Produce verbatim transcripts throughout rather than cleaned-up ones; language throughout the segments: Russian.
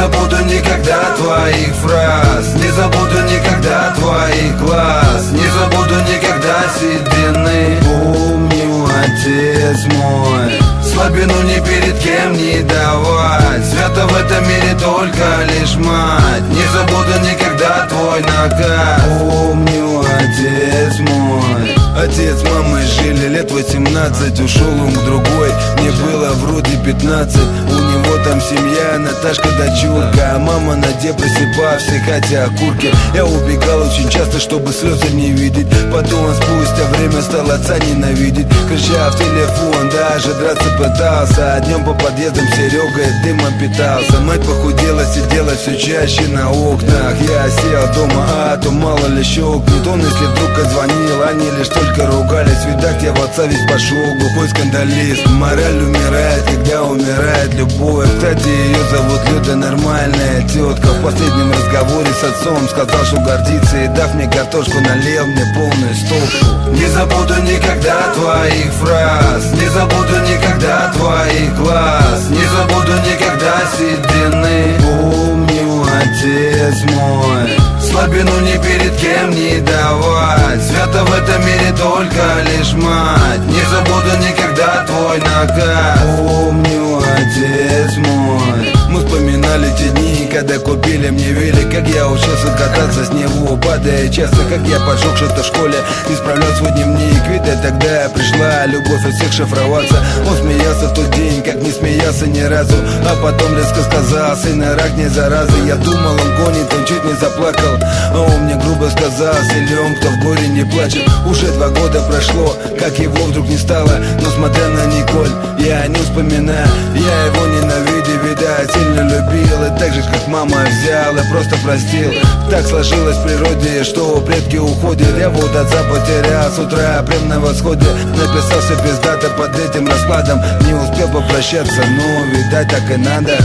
забуду никогда твоих фраз, не забуду никогда твоих глаз, не забуду никогда седины. Помню, отец мой, слабину ни перед кем не давать, свято в этом мире только лишь мать. Не забуду никогда твой наказ. Помню, отец мой. Отец, мамой жили лет восемнадцать, ушел он к другой, мне было вроде пятнадцать. У него там семья, Наташка, дочурка, а мама на де просыпавшей, хотя окурки. Я убегал очень часто, чтобы слезы не видеть. Потом спустя время стал отца ненавидеть, крича в телефон, даже драться пытался. А днем по подъездам Серегой дымом питался. Мать похудела, сидела все чаще на окнах. Я сел дома, а то мало ли щелкнет. Он, если вдруг отзвонил, они лишь только ругались. Видать, я в отца весь пошел, глухой скандалист. Мораль умирает, когда умирает любовь. Кстати, ее зовут Люда, нормальная тетка. В последнем разговоре с отцом сказал, что гордится, и дав мне картошку, налил мне полную стопку. Не забуду никогда твоих фраз, не забуду никогда твоих глаз, не забуду никогда седины. Помню, отец мой, слабину ни перед кем не давать, свято в этом мире только лишь мать. Не забуду никогда твой наказ. Помню, отец мой. Мы вспоминали те дни, когда купили мне велик, как я учился кататься с него, падая часто, как я поджег что-то в школе, исправлял свой дневник. Видать, тогда пришла любовь от всех шифроваться. Он смеялся в тот день, как не смеялся ни разу, а потом резко сказал: сына, рак не зараза. Я думал, он гонит, он чуть не заплакал, а он мне грубо сказал: силен, кто в горе не плачет. Уже два года прошло, как его вдруг не стало, но смотря на Николь, я не вспоминаю. Я его ненавидел, видать, сильно любил, и так же, как мама, взял и просто простил. Так сложилось в природе, что предки уходят. Я вот отца потерял с утра, прям на восходе. Написался пиздато под этим раскладом, не успел попрощаться, но, видать, так и надо.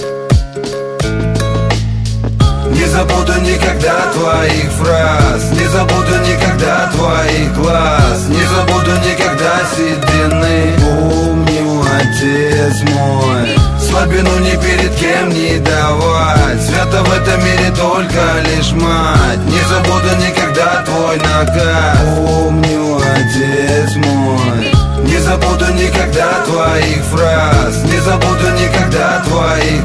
Не забуду никогда твоих фраз, не забуду никогда твоих глаз, не забуду никогда седины. Помню, отец мой, слабину ни перед кем не давать, свято в этом мире только лишь мать. Не забуду никогда твой наказ. Помню, отец мой, не забуду никогда твоих фраз, не забуду никогда твоих